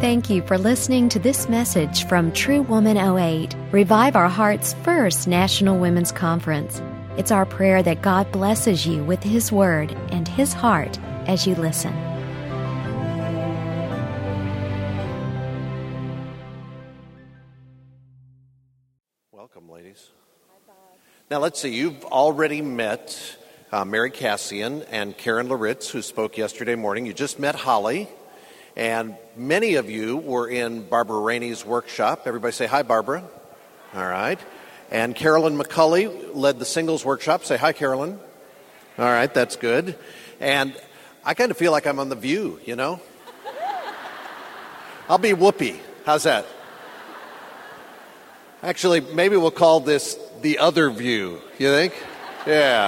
Thank you for listening to this message from True Woman '08, Revive Our Hearts' first National Women's Conference. It's our prayer that God blesses you with His Word and His heart as you listen. Welcome, ladies. Now, let's see. You've already met Mary Cassian and Karen Laritz, who spoke yesterday morning. You just met Holly. And many of you were in Barbara Rainey's workshop. Everybody say hi, Barbara. All right. And Carolyn McCulley led the singles workshop. Say hi, Carolyn. All right, that's good. And I kind of feel like I'm on The View, you know? I'll be Whoopi. How's that? Actually, maybe we'll call this The Other View. You think? Yeah.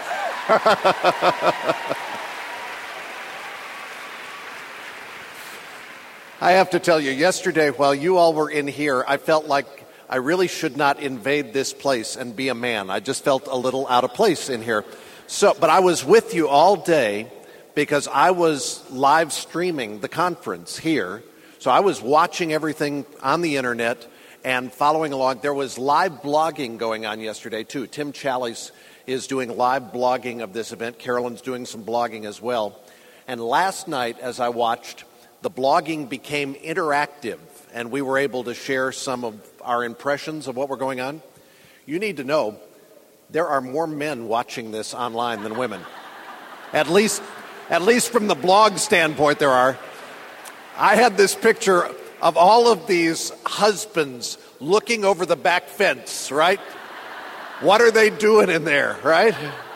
I have to tell you, yesterday while you all were in here, I felt like I really should not invade this place and be a man. I just felt a little out of place in here. But I was with you all day because I was live streaming the conference here. So I was watching everything on the internet and following along. There was live blogging going on yesterday, too. Tim Challies is doing live blogging of this event. Carolyn's doing some blogging as well. And last night, as I watched, the blogging became interactive, and we were able to share some of our impressions of what were going on. You need to know, there are more men watching this online than women. At least from the blog standpoint, there are. I had this picture of all of these husbands looking over the back fence, right? What are they doing in there, right?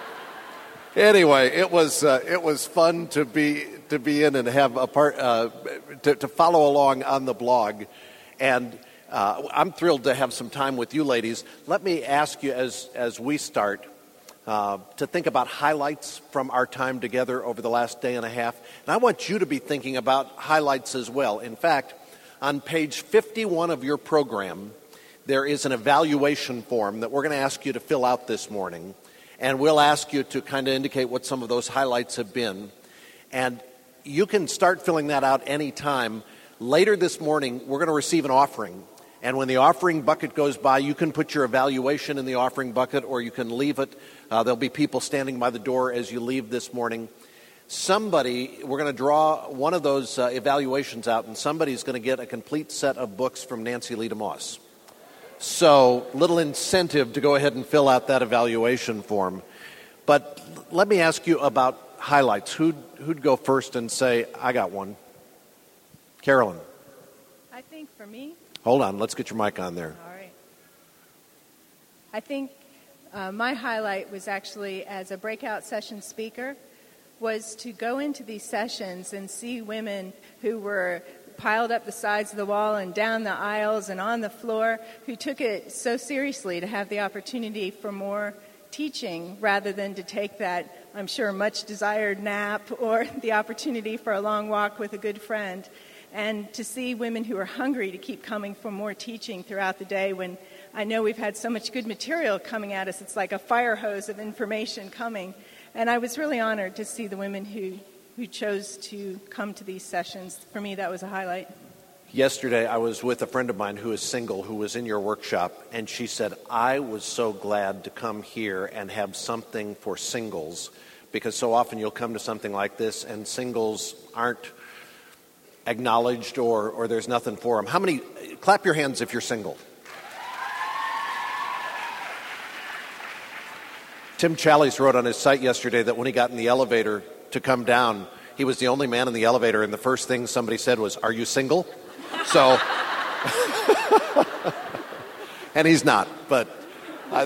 Anyway, it was fun to be in and have a part to follow along on the blog, and I'm thrilled to have some time with you ladies. Let me ask you as we start to think about highlights from our time together over the last day and a half, and I want you to be thinking about highlights as well. In fact, on page 51 of your program, there is an evaluation form that we're going to ask you to fill out this morning. And we'll ask you to kind of indicate what some of those highlights have been. And you can start filling that out any time. Later this morning, we're going to receive an offering. And when the offering bucket goes by, you can put your evaluation in the offering bucket or you can leave it. There'll be people standing by the door as you leave this morning. We're going to draw one of those evaluations out, and somebody's going to get a complete set of books from Nancy Lee DeMoss. So, little incentive to go ahead and fill out that evaluation form. But let me ask you about highlights. Who'd go first and say, I got one? Carolyn. I think for me... Hold on, let's get your mic on there. All right. I think my highlight was actually, as a breakout session speaker, was to go into these sessions and see women who were piled up the sides of the wall and down the aisles and on the floor, who took it so seriously to have the opportunity for more teaching rather than to take that, I'm sure, much desired nap or the opportunity for a long walk with a good friend. And to see women who are hungry to keep coming for more teaching throughout the day when I know we've had so much good material coming at us. It's like a fire hose of information coming. And I was really honored to see the women who chose to come to these sessions. For me, that was a highlight. Yesterday, I was with a friend of mine who is single, who was in your workshop, and she said, I was so glad to come here and have something for singles, because so often you'll come to something like this and singles aren't acknowledged or there's nothing for them. How many, clap your hands if you're single. Tim Challies wrote on his site yesterday that when he got in the elevator to come down, he was the only man in the elevator, and the first thing somebody said was, are you single? So, and he's not, but I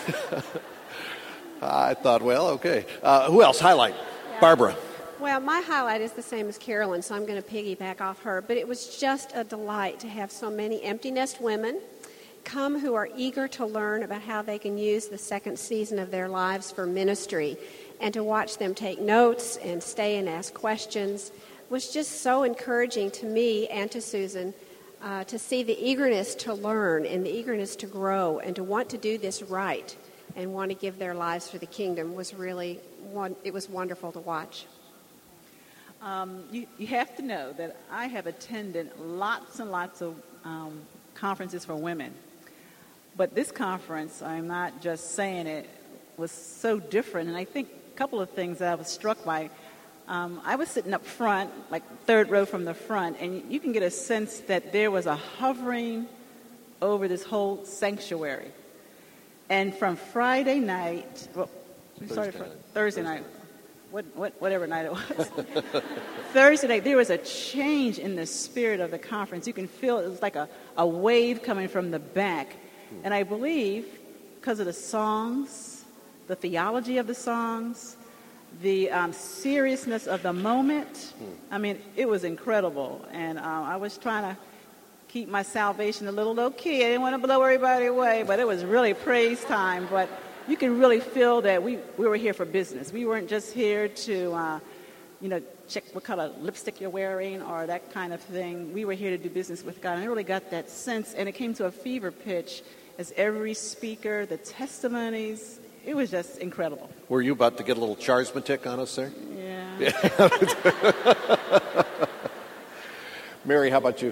thought, well, okay. Who else? Highlight. Yeah. Barbara. Well, my highlight is the same as Carolyn, so I'm going to piggyback off her. But it was just a delight to have so many empty nest women come who are eager to learn about how they can use the second season of their lives for ministry, and to watch them take notes and stay and ask questions was just so encouraging to me and to Susan to see the eagerness to learn and the eagerness to grow and to want to do this right and want to give their lives for the kingdom was really, it was wonderful to watch. You have to know that I have attended lots and lots of conferences for women. But this conference, I'm not just saying it, was so different. And I think a couple of things that I was struck by. I was sitting up front, like third row from the front, and you can get a sense that there was a hovering over this whole sanctuary. And from Friday night, Thursday night, whatever night it was, Thursday night, there was a change in the spirit of the conference. You can feel it was like a wave coming from the back. And I believe because of the songs, the theology of the songs, the seriousness of the moment, I mean, it was incredible. And I was trying to keep my salvation a little low-key. I didn't want to blow everybody away, but it was really praise time. But you can really feel that we were here for business. We weren't just here to, check what color lipstick you're wearing or that kind of thing. We were here to do business with God. And I really got that sense, and it came to a fever pitch as every speaker, the testimonies, it was just incredible. Were you about to get a little charismatic on us there? Yeah. Mary, how about you?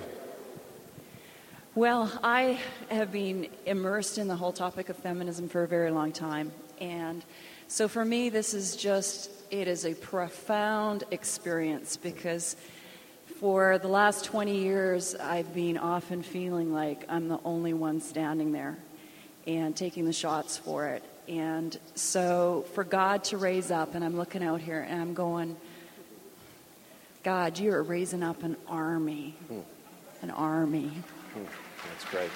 Well, I have been immersed in the whole topic of feminism for a very long time. And so for me, it is a profound experience because for the last 20 years, I've been often feeling like I'm the only one standing there and taking the shots for it. And so for God to raise up, and I'm looking out here and I'm going, God, you are raising up an army. An army. That's great.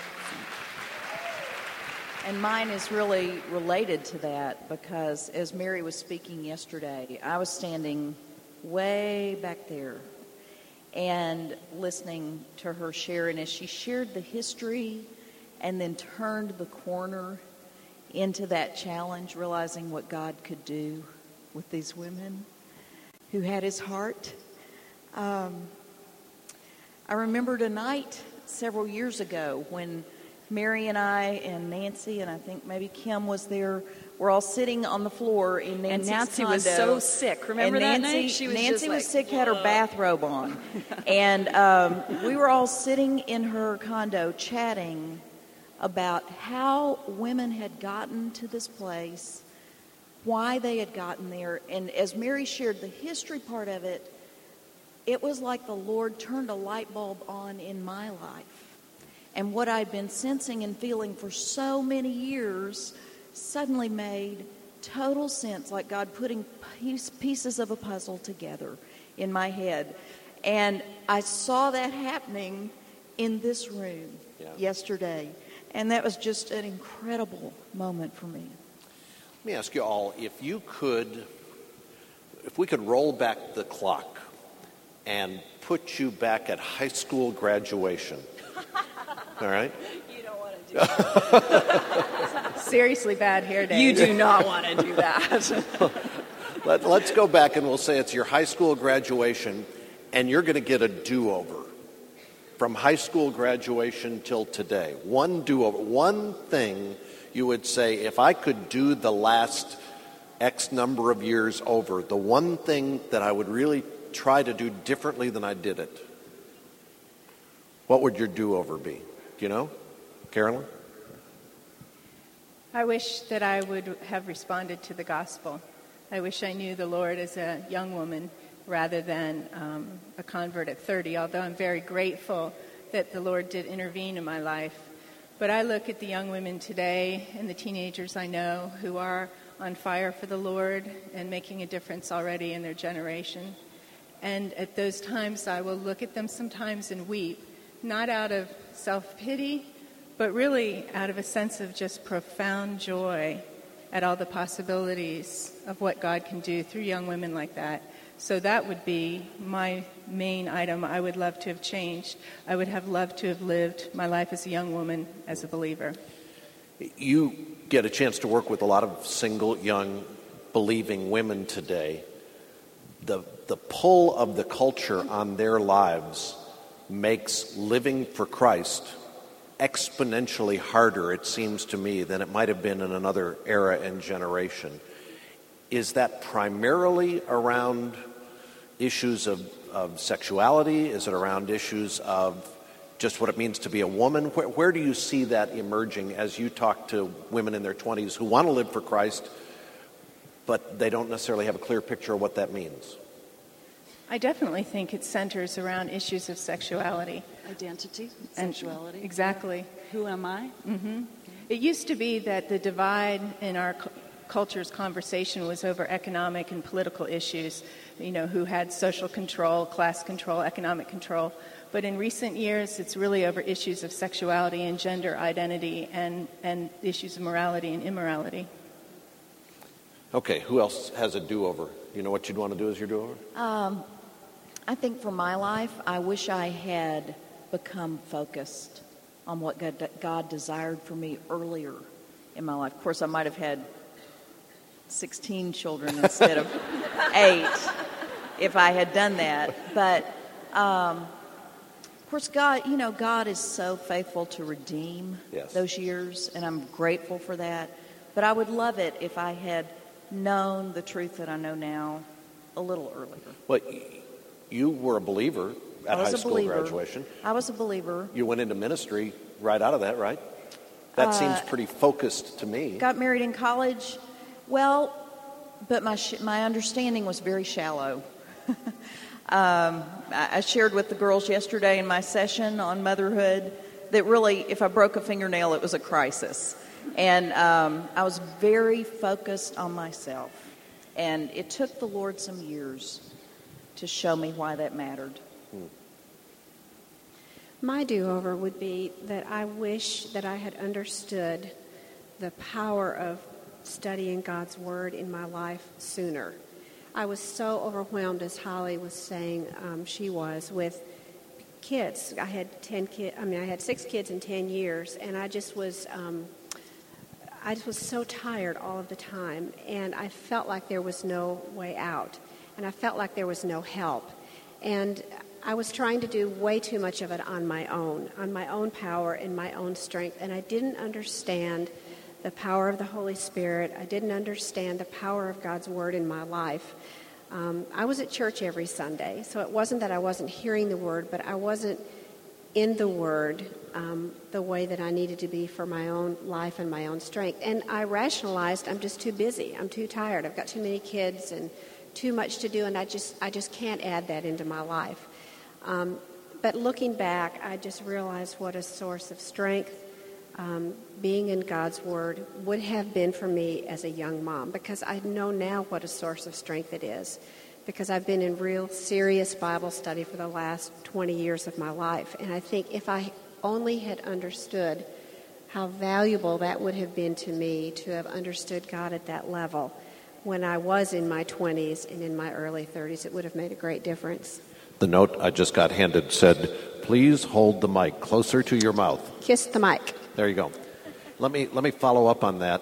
And mine is really related to that because as Mary was speaking yesterday, I was standing way back there and listening to her share. And as she shared the history and then turned the corner into that challenge, realizing what God could do with these women who had his heart. I remembered a night several years ago when Mary and I and Nancy, and I think maybe Kim was there, were all sitting on the floor in Nancy's And Nancy condo. was so sick. Remember that night? She was Nancy was sick, had her "Whoa." bathrobe on. And we were all sitting in her condo chatting about how women had gotten to this place, why they had gotten there. And as Mary shared the history part of it, it was like the Lord turned a light bulb on in my life. And what I'd been sensing and feeling for so many years suddenly made total sense, like God putting pieces of a puzzle together in my head. And I saw that happening in this room yesterday. And that was just an incredible moment for me. Let me ask you all, if we could roll back the clock and put you back at high school graduation, all right? You don't want to do that. Seriously bad hair day. You do not want to do that. Let's go back and we'll say it's your high school graduation and you're going to get a do-over. From high school graduation till today, one do-over, one thing you would say, if I could do the last X number of years over, the one thing that I would really try to do differently than I did it, what would your do-over be? Do you know? Carolyn? I wish that I would have responded to the gospel. I wish I knew the Lord as a young woman rather than a convert at 30, although I'm very grateful that the Lord did intervene in my life. But I look at the young women today and the teenagers I know who are on fire for the Lord and making a difference already in their generation. And at those times I will look at them sometimes and weep, not out of self-pity, but really out of a sense of just profound joy at all the possibilities of what God can do through young women like that. So that would be my main item I would love to have changed. I would have loved to have lived my life as a young woman, as a believer. You get a chance to work with a lot of single, young, believing women today. The pull of the culture on their lives makes living for Christ exponentially harder, it seems to me, than it might have been in another era and generation. Is that primarily around issues of sexuality? Is it around issues of just what it means to be a woman? Where do you see that emerging as you talk to women in their 20s who want to live for Christ, but they don't necessarily have a clear picture of what that means? I definitely think it centers around issues of sexuality. Identity, sexuality. Exactly. Who am I? Mm-hmm. It used to be that the divide in our culture's conversation was over economic and political issues, who had social control, class control, economic control. But in recent years, it's really over issues of sexuality and gender identity and issues of morality and immorality. Okay, who else has a do-over? You know what you'd want to do as your do-over? I think for my life, I wish I had become focused on what God desired for me earlier in my life. Of course, I might have had 16 children instead of 8 if I had done that. But, of course, God is so faithful to redeem those years, and I'm grateful for that. But I would love it if I had known the truth that I know now a little earlier. Well, you were a believer at high school graduation. I was a believer. You went into ministry right out of that, right? That seems pretty focused to me. Got married in college. Well, but my understanding was very shallow. I shared with the girls yesterday in my session on motherhood that really, if I broke a fingernail, it was a crisis. And I was very focused on myself. And it took the Lord some years to show me why that mattered. My do-over would be that I wish that I had understood the power of studying God's Word in my life sooner. I was so overwhelmed, as Holly was saying she was, with kids. I had 6 kids in 10 years, and I just was so tired all of the time, and I felt like there was no way out, and I felt like there was no help. And I was trying to do way too much of it on my own power and my own strength, and I didn't understand the power of the Holy Spirit. I didn't understand the power of God's Word in my life. I was at church every Sunday, so it wasn't that I wasn't hearing the Word, but I wasn't in the Word the way that I needed to be for my own life and my own strength. And I rationalized, I'm just too busy. I'm too tired. I've got too many kids and too much to do, and I just can't add that into my life. But looking back, I just realized what a source of strength being in God's Word would have been for me as a young mom, because I know now what a source of strength it is, because I've been in real serious Bible study for the last 20 years of my life. And I think if I only had understood how valuable that would have been to me to have understood God at that level when I was in my 20s and in my early 30s, it would have made a great difference. The note I just got handed said, "Please hold the mic closer to your mouth." Kiss the mic. There you go. Let me follow up on that.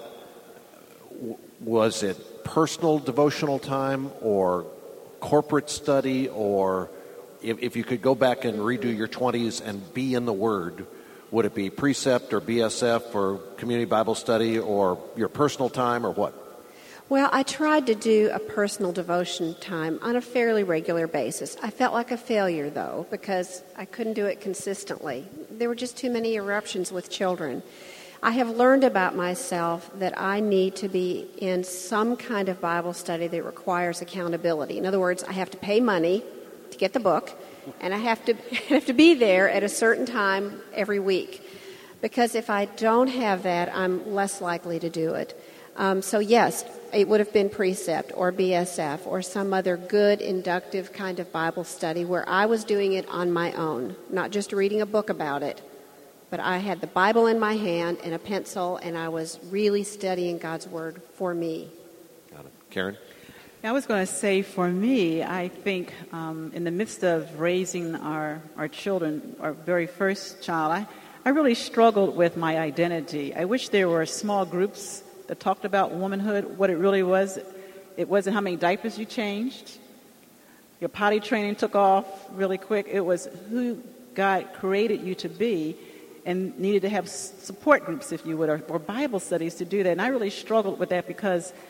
Was it personal devotional time or corporate study, or if you could go back and redo your 20s and be in the Word, would it be precept or BSF or community Bible study or your personal time or what? Well, I tried to do a personal devotion time on a fairly regular basis. I felt like a failure, though, because I couldn't do it consistently. There were just too many eruptions with children. I have learned about myself that I need to be in some kind of Bible study that requires accountability. In other words, I have to pay money to get the book, and I have to be there at a certain time every week. Because if I don't have that, I'm less likely to do it. So yes, it would have been precept or BSF or some other good inductive kind of Bible study where I was doing it on my own, not just reading a book about it, but I had the Bible in my hand and a pencil, and I was really studying God's Word for me. Got it. Karen? I was going to say, for me, I think in the midst of raising our children, our very first child, I really struggled with my identity. I wish there were small groups that talked about womanhood, what it really was. It wasn't how many diapers you changed. Your potty training took off really quick. It was who God created you to be, and needed to have support groups, if you would, or Bible studies to do that. And I really struggled with that because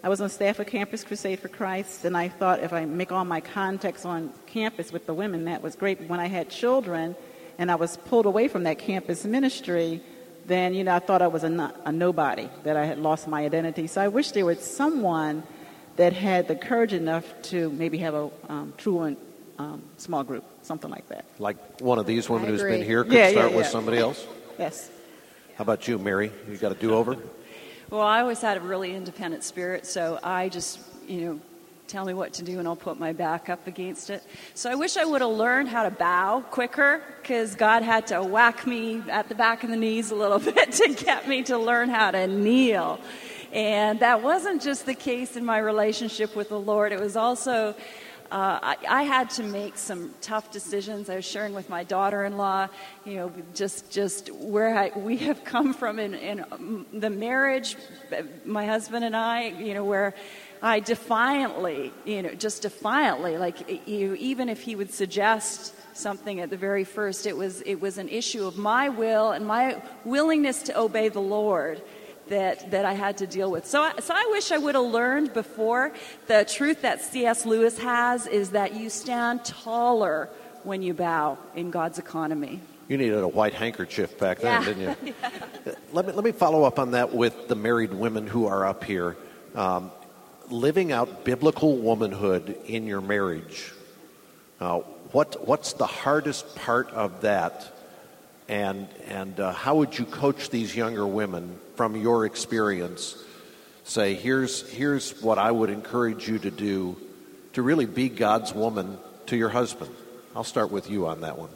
I was on staff of Campus Crusade for Christ, and I thought if I make all my contacts on campus with the women, that was great. But when I had children and I was pulled away from that campus ministry, then, I thought I was a nobody, that I had lost my identity. So I wish there was someone that had the courage enough to maybe have a true small group, something like that. Like one of these women who's agree. been here could start with somebody else? Yes. How about you, Mary? You got a do-over? Well, I always had a really independent spirit, so I just, tell me what to do and I'll put my back up against it. So I wish I would have learned how to bow quicker, because God had to whack me at the back of the knees a little bit to get me to learn how to kneel. And that wasn't just the case in my relationship with the Lord. It was also, I had to make some tough decisions. I was sharing with my daughter-in-law, just where we have come from in the marriage, my husband and I, where I defiantly, like even if he would suggest something at the very first, it was an issue of my will and my willingness to obey the Lord that I had to deal with. So I wish I would have learned before. The truth that C.S. Lewis has is that you stand taller when you bow in God's economy. You needed a white handkerchief back then, Yeah. didn't you? Let me follow up on that with the married women who are up here. Living out biblical womanhood in your marriage. What's the hardest part of that? And how would you coach these younger women from your experience? Say, here's what I would encourage you to do to really be God's woman to your husband. I'll start with you on that one.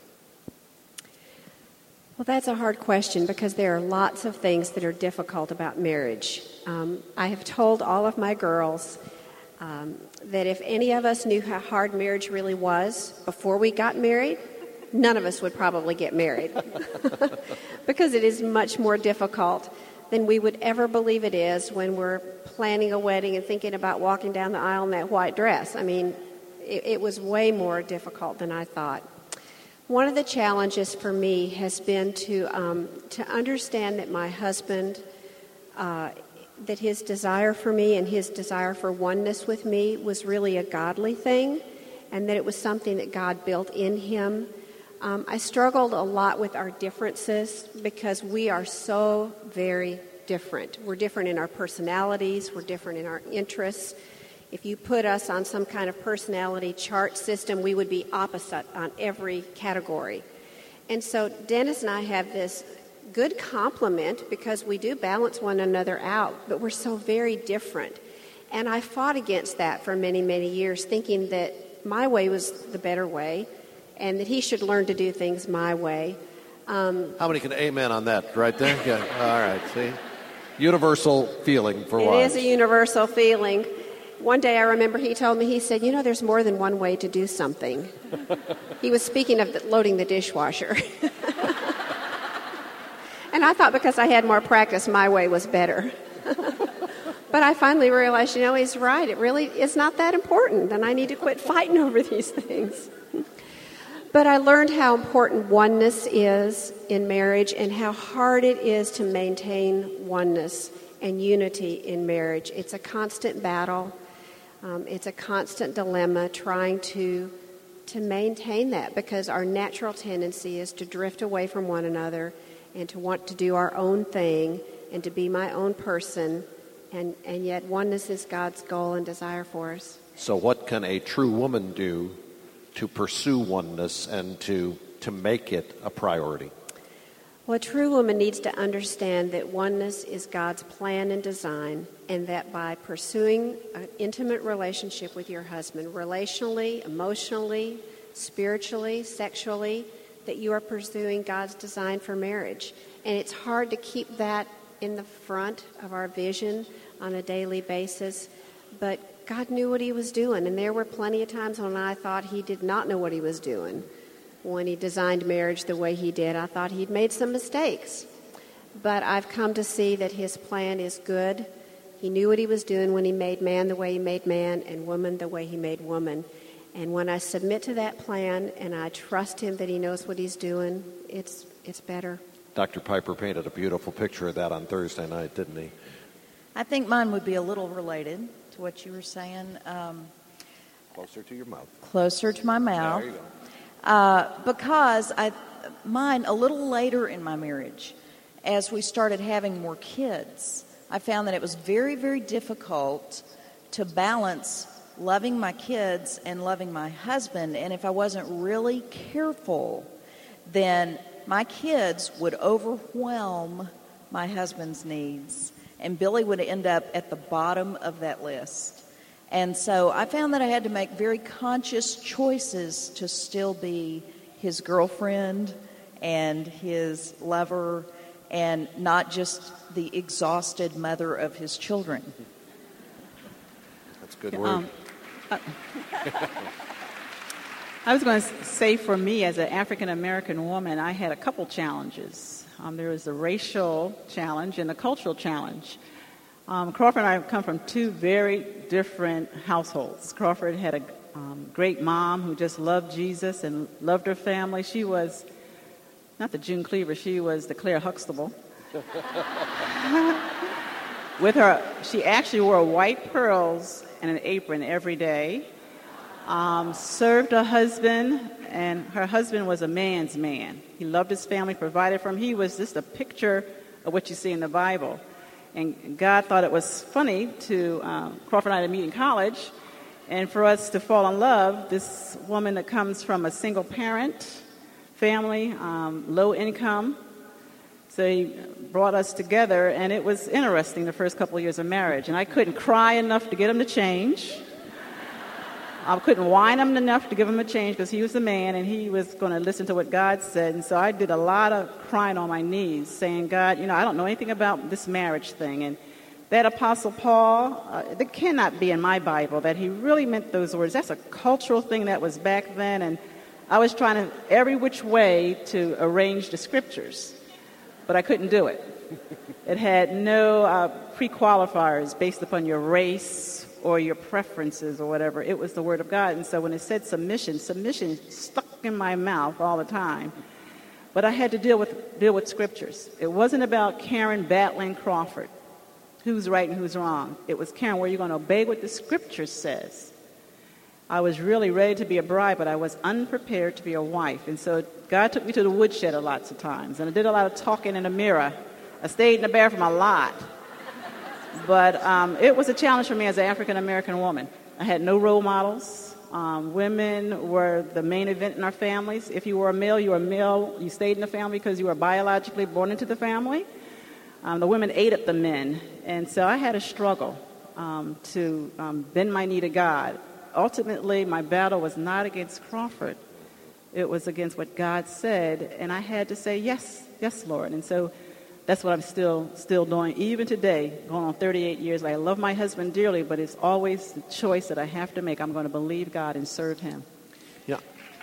Well, that's a hard question, because there are lots of things that are difficult about marriage. I have told all of my girls that if any of us knew how hard marriage really was before we got married, none of us would probably get married because it is much more difficult than we would ever believe it is when we're planning a wedding and thinking about walking down the aisle in that white dress. I mean, it was way more difficult than I thought. One of the challenges for me has been to understand that my husband, that his desire for me and his desire for oneness with me was really a godly thing, and that it was something that God built in him. I struggled a lot with our differences because we are so very different. We're different in our personalities. We're different in our interests. If you put us on some kind of personality chart system, we would be opposite on every category. And so Dennis and I have this good complement because we do balance one another out, but we're so very different. And I fought against that for many, many years, thinking that my way was the better way and that he should learn to do things my way. How many can amen on that right there? Yeah. All right, see? Universal feeling for wives. It is a universal feeling. One day I remember he told me, he said, there's more than one way to do something. He was speaking of loading the dishwasher. And I thought because I had more practice, my way was better. But I finally realized, he's right. It really is not that important, and I need to quit fighting over these things. But I learned how important oneness is in marriage and how hard it is to maintain oneness and unity in marriage. It's a constant battle. It's a constant dilemma trying to maintain that, because our natural tendency is to drift away from one another and to want to do our own thing and to be my own person, and yet oneness is God's goal and desire for us. So what can a true woman do to pursue oneness and to make it a priority? Well, a true woman needs to understand that oneness is God's plan and design, and that by pursuing an intimate relationship with your husband, relationally, emotionally, spiritually, sexually, that you are pursuing God's design for marriage. And it's hard to keep that in the front of our vision on a daily basis, but God knew what he was doing, and there were plenty of times when I thought he did not know what he was doing. When he designed marriage the way he did, I thought he'd made some mistakes. But I've come to see that his plan is good. He knew what he was doing when he made man the way he made man and woman the way he made woman. And when I submit to that plan and I trust him that he knows what he's doing, it's better. Dr. Piper painted a beautiful picture of that on Thursday night, didn't he? I think mine would be a little related to what you were saying. Closer to your mouth. Closer to my mouth. There you go. Because mine a little later in my marriage, as we started having more kids, I found that it was very, very difficult to balance loving my kids and loving my husband. And if I wasn't really careful, then my kids would overwhelm my husband's needs, and Billy would end up at the bottom of that list. And so I found that I had to make very conscious choices to still be his girlfriend and his lover and not just the exhausted mother of his children. That's a good word. I was going to say, for me, as an African-American woman, I had a couple challenges. There was a racial challenge and a cultural challenge. Crawford and I come from two very different households. Crawford had a great mom who just loved Jesus and loved her family. She was not the June Cleaver, she was the Claire Huxtable. With her, she actually wore white pearls and an apron every day. Served her husband, and her husband was a man's man. He loved his family, provided for him. He was just a picture of what you see in the Bible. And God thought it was funny to Crawford and I to meet in college, and for us to fall in love. This woman that comes from a single parent family, low income. So he brought us together, and it was interesting the first couple of years of marriage. And I couldn't cry enough to get him to change. I couldn't whine him enough to give him a change because he was the man and he was going to listen to what God said. And so I did a lot of crying on my knees saying, God, I don't know anything about this marriage thing. And that Apostle Paul, that cannot be in my Bible, that he really meant those words. That's a cultural thing that was back then. And I was trying to every which way to arrange the scriptures, but I couldn't do it. It had no pre-qualifiers based upon your race or your preferences or whatever. It was the Word of God. And so when it said submission stuck in my mouth all the time. But I had to deal with scriptures. It wasn't about Karen battling Crawford, who's right and who's wrong. It was, Karen, were you going to obey what the scripture says? I was really ready to be a bride, but I was unprepared to be a wife. And so God took me to the woodshed lots of times. And I did a lot of talking in the mirror. I stayed in the bathroom a lot. But it was a challenge for me as an African-American woman. I had no role models. Women were the main event in our families. If you were a male, you were a male. You stayed in the family because you were biologically born into the family. The women ate up the men. And so I had a struggle to bend my knee to God. Ultimately, my battle was not against Crawford. It was against what God said. And I had to say, yes, yes, Lord. And so that's what I'm still doing, even today, going on 38 years. I love my husband dearly, but it's always the choice that I have to make. I'm going to believe God and serve him. Yeah.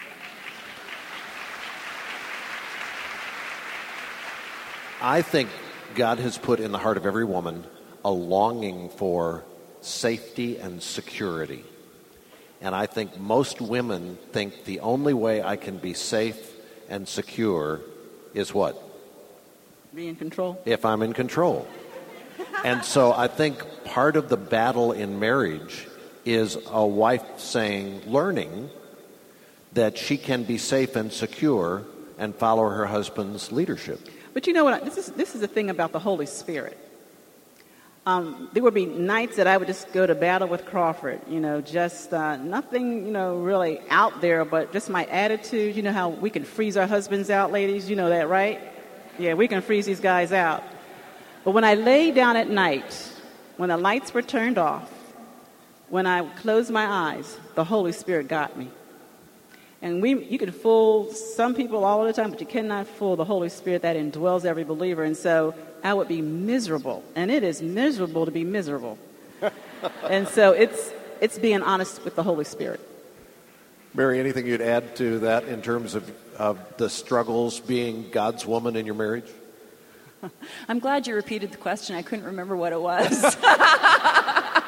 I think God has put in the heart of every woman a longing for safety and security. And I think most women think the only way I can be safe and secure is what? Be in control. If I'm in control. And so I think part of the battle in marriage is a wife learning that she can be safe and secure and follow her husband's leadership. But you know what? This is the thing about the Holy Spirit. There would be nights that I would just go to battle with Crawford, just nothing, really out there, but just my attitude. You know how we can freeze our husbands out, ladies? You know that, right? Yeah, we can freeze these guys out. But when I lay down at night, when the lights were turned off, when I closed my eyes, the Holy Spirit got me. And you can fool some people all the time, but you cannot fool the Holy Spirit that indwells every believer. And so I would be miserable. And it is miserable to be miserable. And so it's being honest with the Holy Spirit. Mary, anything you'd add to that in terms of the struggles being God's woman in your marriage? I'm glad you repeated the question. I couldn't remember what it was.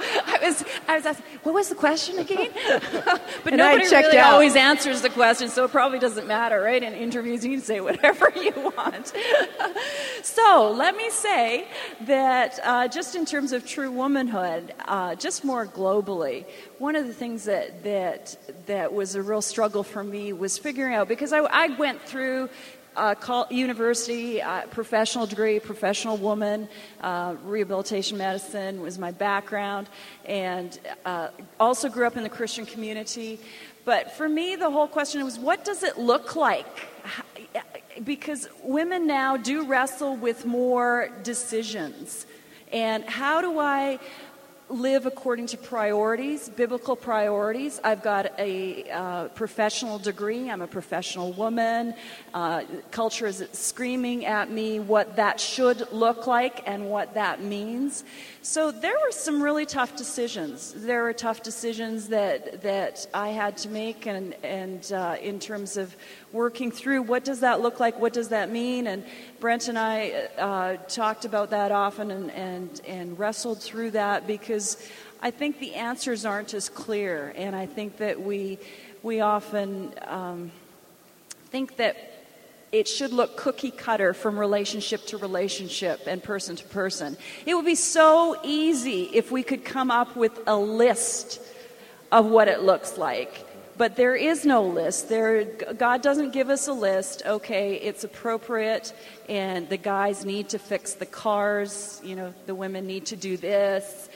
was asking, what was the question again? But And nobody I checked really out. always answers the question, so it probably doesn't matter, right? In interviews, you can say whatever you want. So let me say that just in terms of true womanhood, just more globally, one of the things that was a real struggle for me was figuring out, because I went through university, professional degree, professional woman, rehabilitation medicine was my background, and also grew up in the Christian community. But for me, the whole question was, what does it look like? Because women now do wrestle with more decisions. And how do I live according to priorities, biblical priorities? I've got a professional degree. I'm a professional woman. Culture is screaming at me what that should look like and what that means. So there were some really tough decisions. There were tough decisions that I had to make, and in terms of working through what does that look like, what does that mean, and Brent and I talked about that often and wrestled through that, because I think the answers aren't as clear, and I think that we often think that it should look cookie cutter from relationship to relationship and person to person. It would be so easy if we could come up with a list of what it looks like. But there is no list. God doesn't give us a list. Okay, it's appropriate, and the guys need to fix the cars. You know, the women need to do this.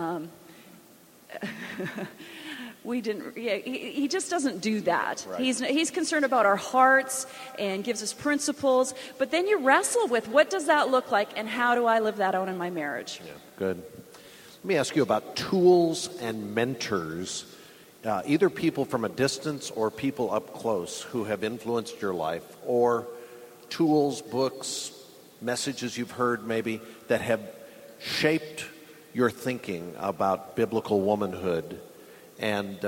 He just doesn't do that. Right. He's concerned about our hearts and gives us principles. But then you wrestle with, what does that look like, and how do I live that out in my marriage? Yeah, good. Let me ask you about tools and mentors. Either people from a distance or people up close who have influenced your life, or tools, books, messages you've heard maybe that have shaped your thinking about biblical womanhood, and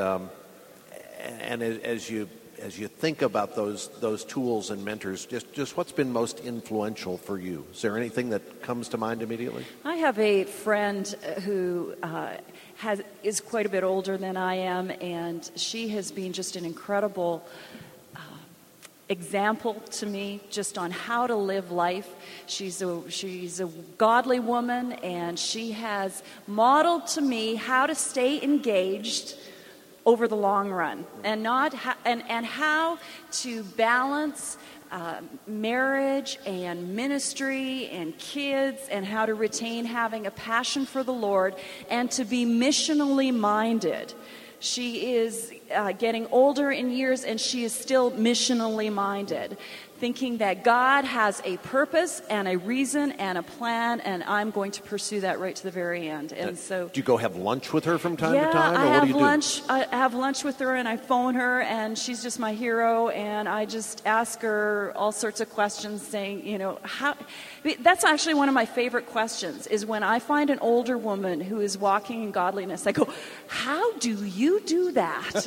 as you think about those tools and mentors, just what's been most influential for you? Is there anything that comes to mind immediately? I have a friend who is quite a bit older than I am, and she has been just an incredible example to me just on how to live life. She's a godly woman, and she has modeled to me how to stay engaged over the long run, and how to balance marriage and ministry and kids, and how to retain having a passion for the Lord and to be missionally minded. She is getting older in years, and she is still missionally minded, thinking that God has a purpose and a reason and a plan, and I'm going to pursue that right to the very end. And so, do you go have lunch with her from time to time? Yeah, or what do you I have lunch with her, and I phone her, and she's just my hero, and I just ask her all sorts of questions, saying, how. That's actually one of my favorite questions, is when I find an older woman who is walking in godliness, I go, how do you do that?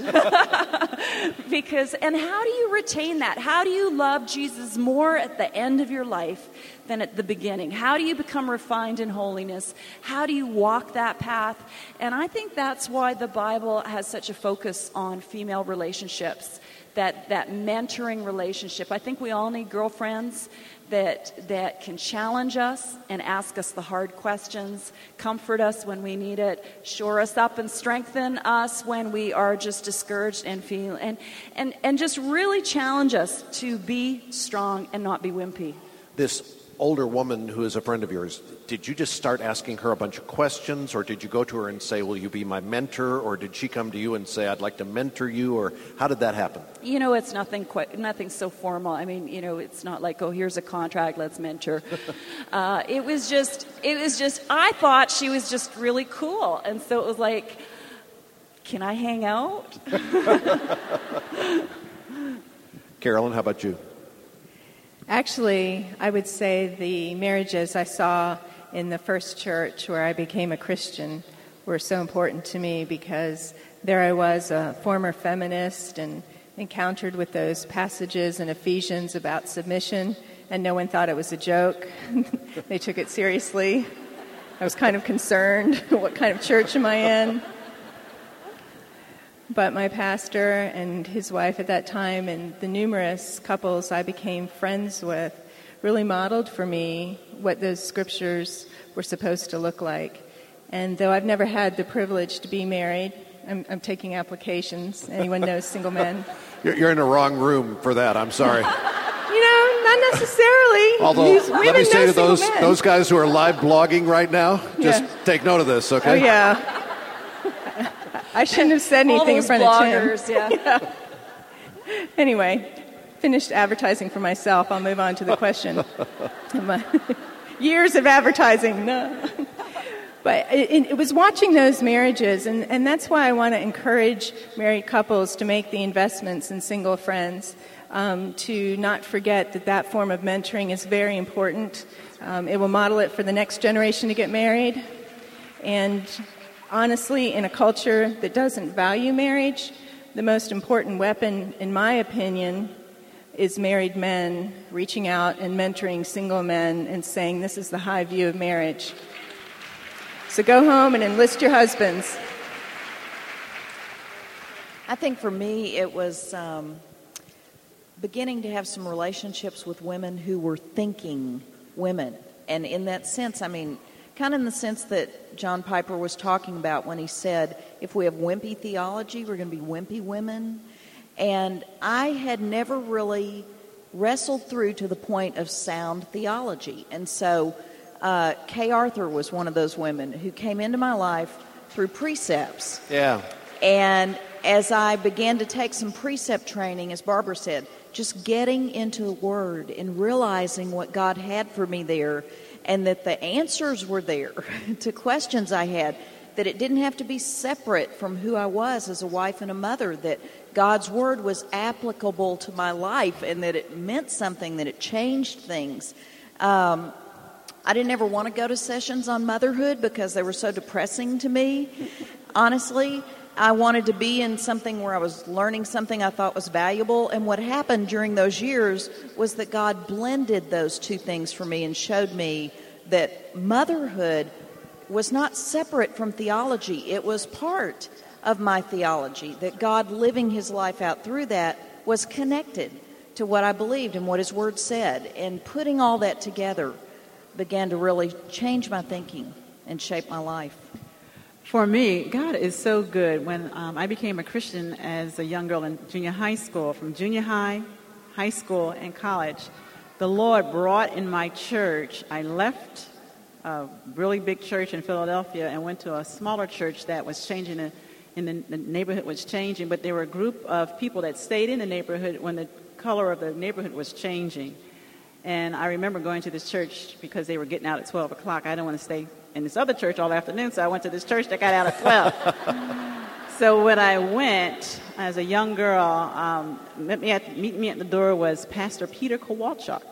And how do you retain that? How do you love Jesus more at the end of your life than at the beginning? How do you become refined in holiness? How do you walk that path? And I think that's why the Bible has such a focus on female relationships, that mentoring relationship. I think we all need girlfriends that can challenge us and ask us the hard questions, comfort us when we need it, shore us up and strengthen us when we are just discouraged and feel and just really challenge us to be strong and not be wimpy. This older woman who is a friend of yours, did you just start asking her a bunch of questions, or did you go to her and say, will you be my mentor, or did she come to you and say, I'd like to mentor you, or how did that happen? It's nothing so formal. I mean, it's not like, oh, here's a contract, let's mentor. It was just, I thought she was just really cool, and so it was like, can I hang out? Carolyn, how about you? Actually, I would say the marriages I saw in the first church where I became a Christian were so important to me, because there I was, a former feminist, and encountered with those passages in Ephesians about submission, and no one thought it was a joke. They took it seriously. I was kind of concerned. What kind of church am I in? But my pastor and his wife at that time and the numerous couples I became friends with really modeled for me what those scriptures were supposed to look like. And though I've never had the privilege to be married, I'm taking applications. Anyone knows single men? You're in the wrong room for that. I'm sorry. Not necessarily. Although, let me say to those guys who are live blogging right now, just take note of this, okay? Oh, yeah. I shouldn't have said anything in front bloggers, of Tim. Yeah. Anyway, finished advertising for myself. I'll move on to the question. Years of advertising, no. But it was watching those marriages, and that's why I want to encourage married couples to make the investments in single friends, to not forget that form of mentoring is very important. It will model it for the next generation to get married. And honestly, in a culture that doesn't value marriage, the most important weapon, in my opinion, is married men reaching out and mentoring single men and saying, this is the high view of marriage. So go home and enlist your husbands. I think for me it was beginning to have some relationships with women who were thinking women. And in that sense, I mean, kind of in the sense that John Piper was talking about when he said, if we have wimpy theology, we're going to be wimpy women. And I had never really wrestled through to the point of sound theology. And so Kay Arthur was one of those women who came into my life through precepts. Yeah. And as I began to take some precept training, as Barbara said, just getting into the Word and realizing what God had for me there, and that the answers were there to questions I had, that it didn't have to be separate from who I was as a wife and a mother, that God's Word was applicable to my life and that it meant something, that it changed things. I didn't ever want to go to sessions on motherhood because they were so depressing to me. Honestly, I wanted to be in something where I was learning something I thought was valuable. And what happened during those years was that God blended those two things for me and showed me that motherhood was not separate from theology. It was part of my theology, that God living his life out through that was connected to what I believed and what his word said. And putting all that together began to really change my thinking and shape my life. For me, God is so good. When I became a Christian as a young girl in junior high school, from junior high, high school, and college, the Lord brought in my church. I left a really big church in Philadelphia and went to a smaller church that was changing, the neighborhood was changing, but there were a group of people that stayed in the neighborhood when the color of the neighborhood was changing. And I remember going to this church because they were getting out at 12 o'clock. I didn't want to stay in this other church all afternoon, so I went to this church that got out at 12. So when I went as a young girl, meet me at the door was Pastor Peter Kowalchuk,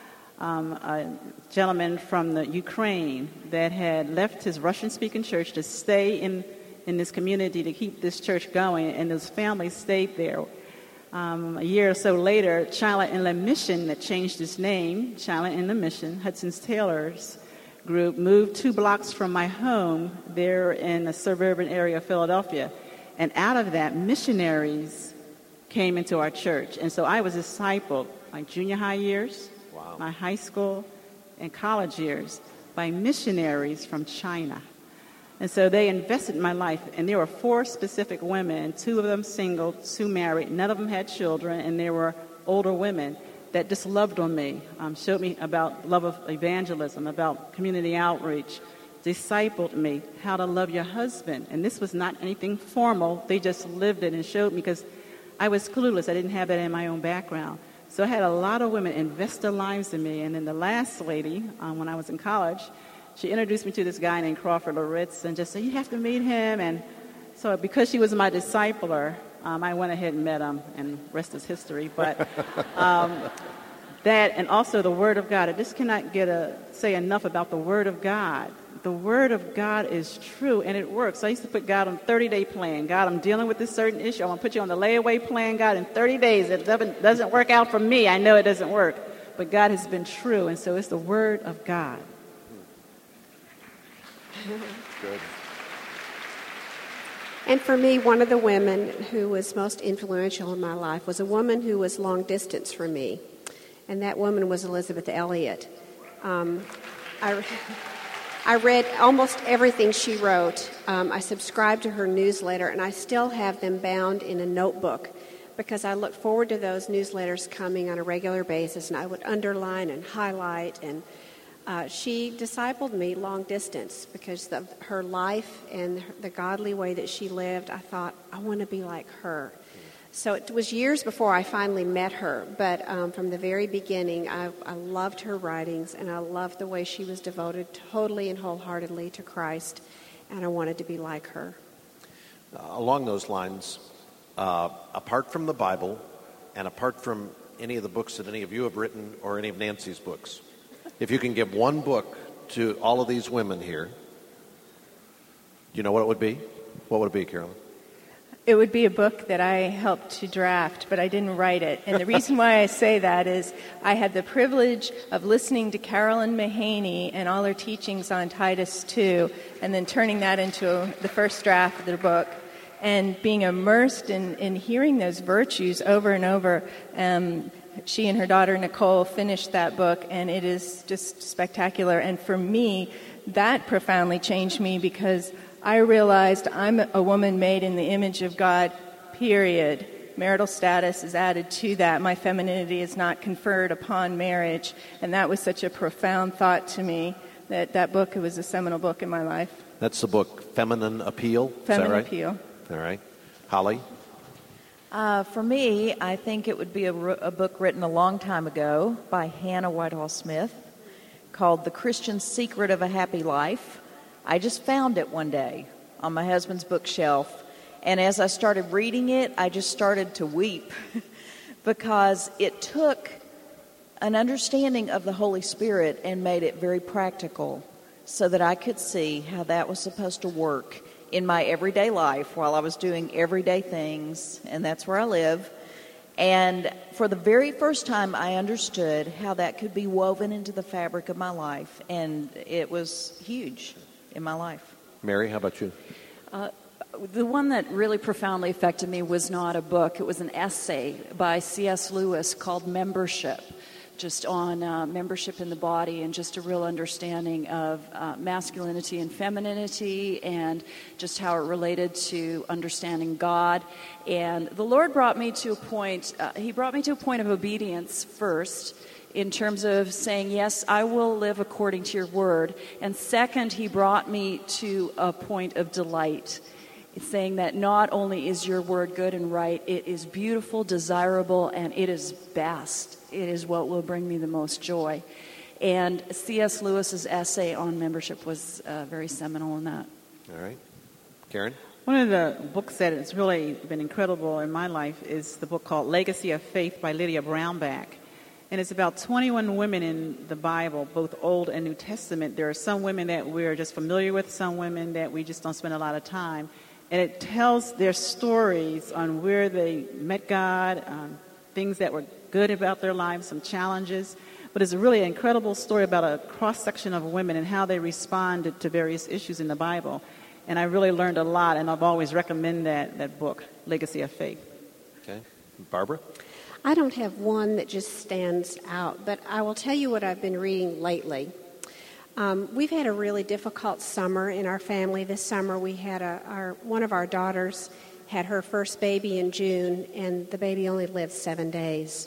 a gentleman from the Ukraine that had left his Russian-speaking church to stay in this community to keep this church going, and his family stayed there. A year or so later, Chila in La Mission, that changed its name, Chila in La Mission, Hudson Taylor's group, moved 2 blocks from my home there in the suburban area of Philadelphia. And out of that, missionaries came into our church. And so I was discipled my junior high years, wow, my high school, and college years by missionaries from China. And so they invested in my life. And there were 4 specific women, 2 of them single, 2 married. None of them had children, and there were older women that just loved on me, showed me about love of evangelism, about community outreach, discipled me how to love your husband. And this was not anything formal. They just lived it and showed me, because I was clueless. I didn't have that in my own background. So I had a lot of women invest their lives in me. And then the last lady, when I was in college, she introduced me to this guy named Crawford Loritz and just said, you have to meet him. And so because she was my discipler, I went ahead and met him, and rest is history. But that, and also the Word of God. I just cannot say enough about the Word of God. The Word of God is true, and it works. I used to put God on 30-day plan. God, I'm dealing with this certain issue. I want to put you on the layaway plan, God, in 30 days. It doesn't work out for me. I know it doesn't work. But God has been true, and so it's the Word of God. Good. And for me, one of the women who was most influential in my life was a woman who was long distance from me, and that woman was Elizabeth Elliot. I read almost everything she wrote. I subscribed to her newsletter, and I still have them bound in a notebook because I look forward to those newsletters coming on a regular basis, and I would underline and highlight. And she discipled me long distance because of her life and the godly way that she lived. I thought, I want to be like her. So it was years before I finally met her, but from the very beginning, I loved her writings, and I loved the way she was devoted totally and wholeheartedly to Christ, and I wanted to be like her. Along those lines, apart from the Bible and apart from any of the books that any of you have written or any of Nancy's books, if you can give one book to all of these women here, you know what it would be? What would it be, Carolyn? It would be a book that I helped to draft, but I didn't write it. And the reason why I say that is I had the privilege of listening to Carolyn Mahaney and all her teachings on Titus 2, and then turning that into the first draft of the book, and being immersed in hearing those virtues over and over. She and her daughter Nicole finished that book, and it is just spectacular. And for me, that profoundly changed me because I realized I'm a woman made in the image of God, period. Marital status is added to that. My femininity is not conferred upon marriage. And that was such a profound thought to me that book, it was a seminal book in my life. That's the book, Feminine Appeal? Feminine right? Appeal. All right. Holly? For me, I think it would be a book written a long time ago by Hannah Whitehall Smith called The Christian Secret of a Happy Life. I just found it one day on my husband's bookshelf, and as I started reading it, I just started to weep because it took an understanding of the Holy Spirit and made it very practical so that I could see how that was supposed to work in my everyday life while I was doing everyday things, and that's where I live. And for the very first time, I understood how that could be woven into the fabric of my life, and it was huge in my life. Mary, how about you? The one that really profoundly affected me was not a book. It was an essay by C.S. Lewis called Membership, just on membership in the body and just a real understanding of masculinity and femininity and just how it related to understanding God. And the Lord brought me to a point, He brought me to a point of obedience first, in terms of saying, yes, I will live according to your word. And second, he brought me to a point of delight, saying that not only is your word good and right, it is beautiful, desirable, and it is best. It is what will bring me the most joy. And C.S. Lewis's essay on membership was very seminal in that. All right. Karen? One of the books that has really been incredible in my life is the book called Legacy of Faith by Lydia Brownback. And it's about 21 women in the Bible, both Old and New Testament. There are some women that we're just familiar with, some women that we just don't spend a lot of time. And it tells their stories on where they met God, things that were good about their lives, some challenges. But it's a really incredible story about a cross-section of women and how they responded to various issues in the Bible. And I really learned a lot, and I've always recommended that book, Legacy of Faith. Okay. Barbara? I don't have one that just stands out, but I will tell you what I've been reading lately. We've had a really difficult summer in our family. This summer we had one of our daughters had her first baby in June, and the baby only lived 7 days.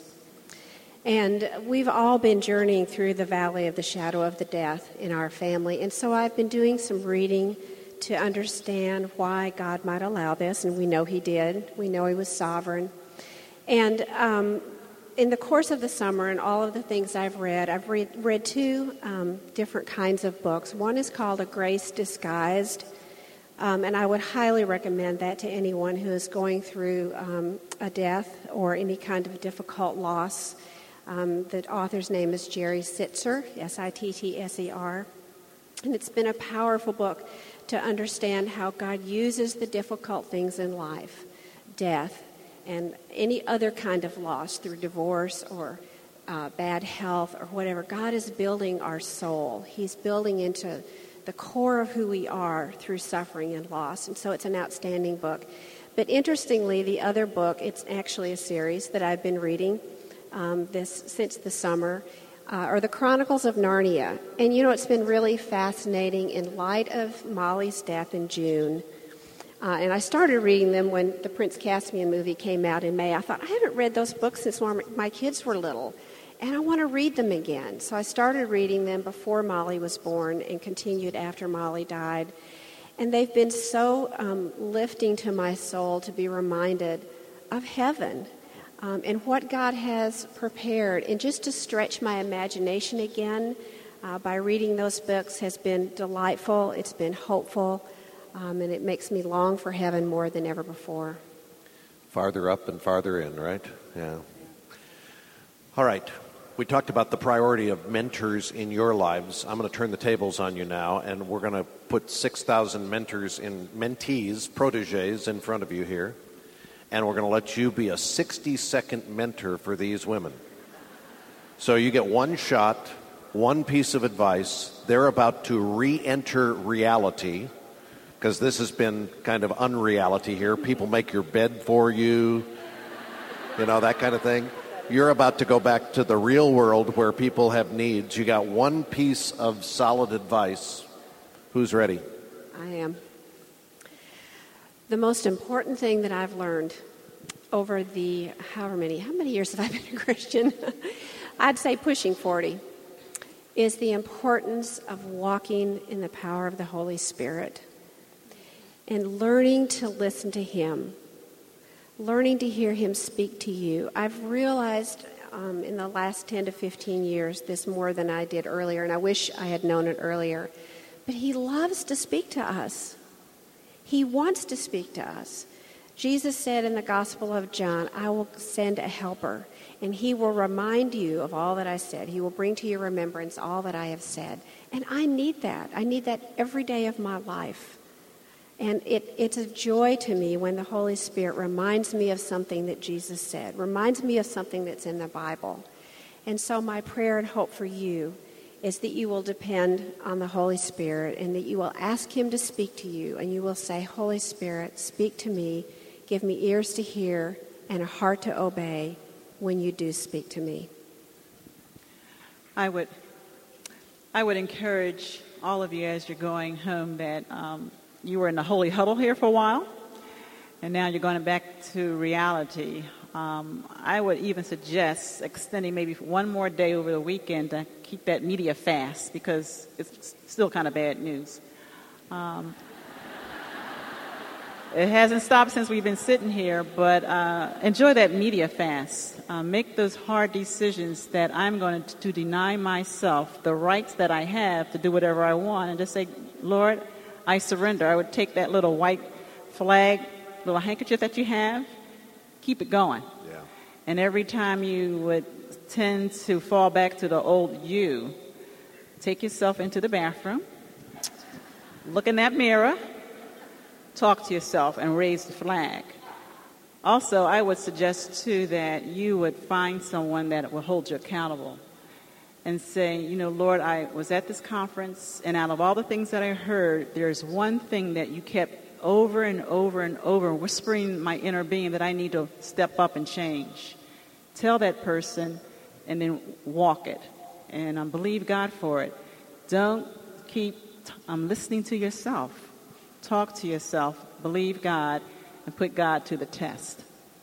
And we've all been journeying through the valley of the shadow of the death in our family. And so I've been doing some reading to understand why God might allow this, and we know He did. We know He was sovereign. And in the course of the summer and all of the things I've read two different kinds of books. One is called A Grace Disguised, and I would highly recommend that to anyone who is going through a death or any kind of difficult loss. The author's name is Jerry Sittser, Sittser, and it's been a powerful book to understand how God uses the difficult things in life, death, and any other kind of loss through divorce or bad health or whatever. God is building our soul. He's building into the core of who we are through suffering and loss. And so it's an outstanding book. But interestingly, the other book, it's actually a series that I've been reading since the summer, are the Chronicles of Narnia. And it's been really fascinating in light of Molly's death in June. And I started reading them when the Prince Caspian movie came out in May. I thought, I haven't read those books since my kids were little, and I want to read them again. So I started reading them before Molly was born and continued after Molly died. And they've been so lifting to my soul to be reminded of heaven and what God has prepared. And just to stretch my imagination again by reading those books has been delightful. It's been hopeful. And it makes me long for heaven more than ever before. Farther up and farther in, right? Yeah. All right. We talked about the priority of mentors in your lives. I'm going to turn the tables on you now, and we're going to put 6,000 mentees, protégés in front of you here, and we're going to let you be a 60-second mentor for these women. So you get one shot, one piece of advice. They're about to re-enter reality, because this has been kind of unreality here. People make your bed for you, that kind of thing. You're about to go back to the real world where people have needs. You got one piece of solid advice. Who's ready? I am. The most important thing that I've learned over the how many years have I been a Christian? I'd say pushing 40, is the importance of walking in the power of the Holy Spirit and learning to listen to Him. Learning to hear Him speak to you. I've realized in the last 10 to 15 years this more than I did earlier, and I wish I had known it earlier. But He loves to speak to us. He wants to speak to us. Jesus said in the Gospel of John, I will send a helper, and He will remind you of all that I said. He will bring to your remembrance all that I have said. And I need that. I need that every day of my life. And it's a joy to me when the Holy Spirit reminds me of something that Jesus said, reminds me of something that's in the Bible. And so my prayer and hope for you is that you will depend on the Holy Spirit and that you will ask Him to speak to you, and you will say, Holy Spirit, speak to me, give me ears to hear and a heart to obey when you do speak to me. I would encourage all of you as you're going home that you were in the holy huddle here for a while, and now you're going back to reality. I would even suggest extending maybe one more day over the weekend to keep that media fast, because it's still kind of bad news. It hasn't stopped since we've been sitting here, but enjoy that media fast. Make those hard decisions that I'm going to deny myself the rights that I have to do whatever I want, and just say, Lord, I surrender. I would take that little white flag, little handkerchief that you have, keep it going. Yeah. And every time you would tend to fall back to the old you, take yourself into the bathroom, look in that mirror, talk to yourself, and raise the flag. Also, I would suggest, too, that you would find someone that will hold you accountable and say, Lord, I was at this conference, and out of all the things that I heard, there's one thing that you kept over and over and over, whispering in my inner being that I need to step up and change. Tell that person, and then walk it. And believe God for it. Don't keep listening to yourself. Talk to yourself, believe God, and put God to the test.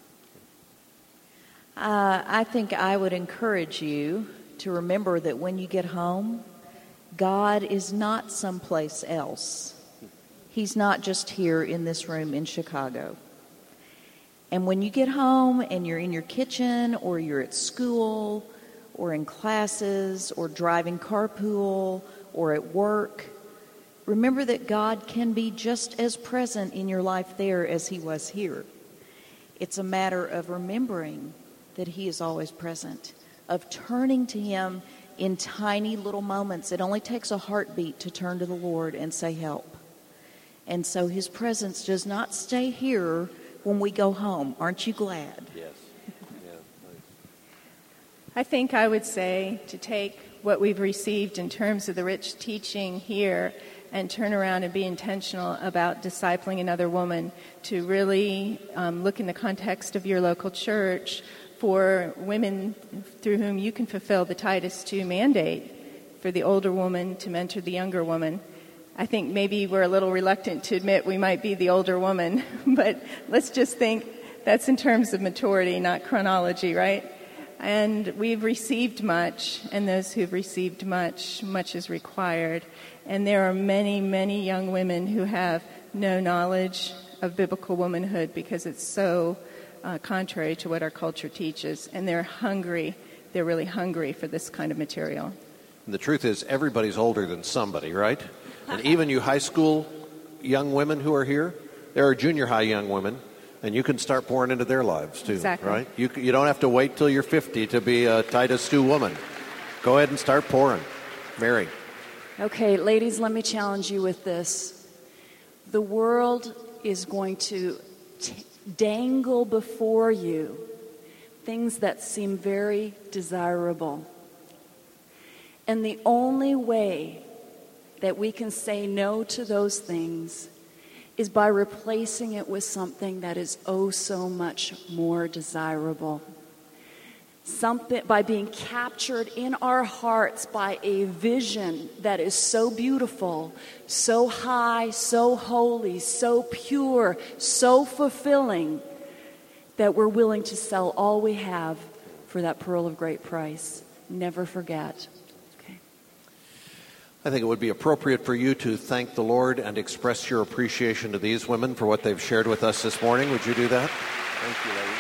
I think I would encourage you to remember that when you get home, God is not someplace else. He's not just here in this room in Chicago. And when you get home and you're in your kitchen or you're at school or in classes or driving carpool or at work, remember that God can be just as present in your life there as He was here. It's a matter of remembering that He is always present, of turning to Him in tiny little moments. It only takes a heartbeat to turn to the Lord and say, help. And so His presence does not stay here when we go home. Aren't you glad? Yes. Yeah, nice. I think I would say to take what we've received in terms of the rich teaching here, and turn around and be intentional about discipling another woman, to really look in the context of your local church for women through whom you can fulfill the Titus II mandate for the older woman to mentor the younger woman. I think maybe we're a little reluctant to admit we might be the older woman, but let's just think that's in terms of maturity, not chronology, right? And we've received much, and those who've received much, much is required. And there are many, many young women who have no knowledge of biblical womanhood because it's so contrary to what our culture teaches. And they're hungry. They're really hungry for this kind of material. And the truth is, everybody's older than somebody, right? And even you high school young women who are here, there are junior high young women, and you can start pouring into their lives too, exactly. Right? You don't have to wait till you're 50 to be a Titus II woman. Go ahead and start pouring. Mary. Okay, ladies, let me challenge you with this. The world is going to dangle before you things that seem very desirable. And the only way that we can say no to those things is by replacing it with something that is oh so much more desirable. Something by being captured in our hearts by a vision that is so beautiful, so high, so holy, so pure, so fulfilling, that we're willing to sell all we have for that pearl of great price. Never forget. Okay. I think it would be appropriate for you to thank the Lord and express your appreciation to these women for what they've shared with us this morning. Would you do that? Thank you, ladies.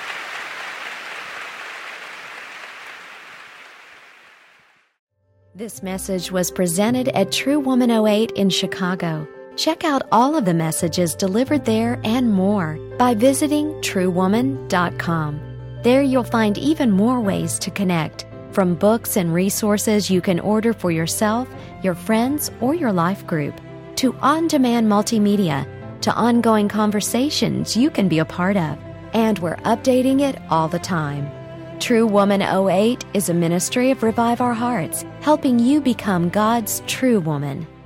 This message was presented at True Woman 08 in Chicago. Check out all of the messages delivered there and more by visiting truewoman.com. There you'll find even more ways to connect, from books and resources you can order for yourself, your friends, or your life group, to on-demand multimedia, to ongoing conversations you can be a part of. And we're updating it all the time. True Woman 08 is a ministry of Revive Our Hearts, helping you become God's true woman.